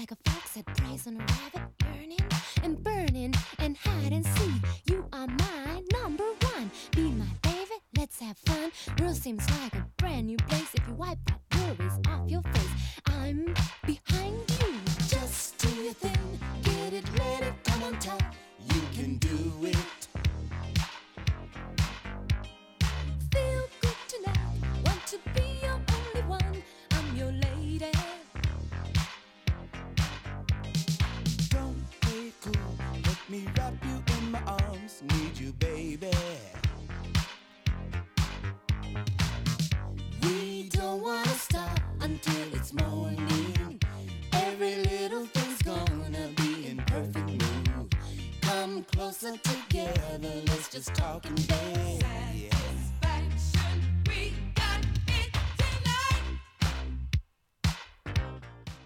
like a fox that preys on a rabbit, yearning and burning and hide and seek. You are my number one. Be my baby, let's have fun. World seems like a brand new place if you wipe that worries off your face. I'm behind you. Just do your thing, get it ready, come on top. You can do it. Feel good tonight, want to be your only one. I'm your lady. Don't play cool, let me wrap you in my arms. Need you, baby. We don't wanna stop until it's morning. Every little thing's gonna be in perfect mood. Come closer together, let's just talk and dance.